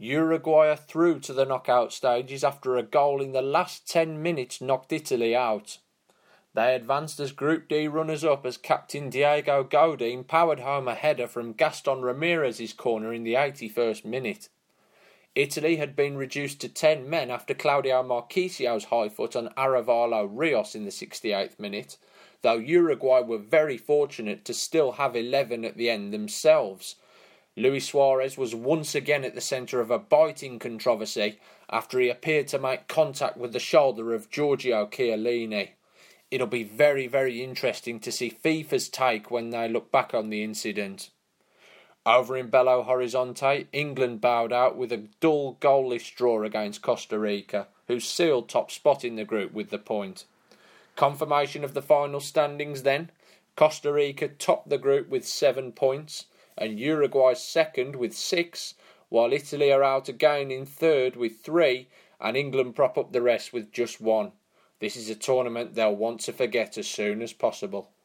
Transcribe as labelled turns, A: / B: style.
A: Uruguay are through to the knockout stages after a goal in the last 10 minutes knocked Italy out. They advanced as Group D runners-up as captain Diego Godin powered home a header from Gaston Ramirez's corner in the 81st minute. Italy had been reduced to 10 men after Claudio Marchisio's high foot on Aravalo Rios in the 68th minute, though Uruguay were very fortunate to still have 11 at the end themselves. Luis Suarez was once again at the centre of a biting controversy after he appeared to make contact with the shoulder of Giorgio Chiellini. It'll be very, very interesting to see FIFA's take when they look back on the incident. Over in Belo Horizonte, England bowed out with a dull goalless draw against Costa Rica, who sealed top spot in the group with the point. Confirmation of the final standings then. Costa Rica topped the group with 7 points, and Uruguay second with 6, while Italy are out again in third with 3, and England prop up the rest with just 1. This is a tournament they'll want to forget as soon as possible.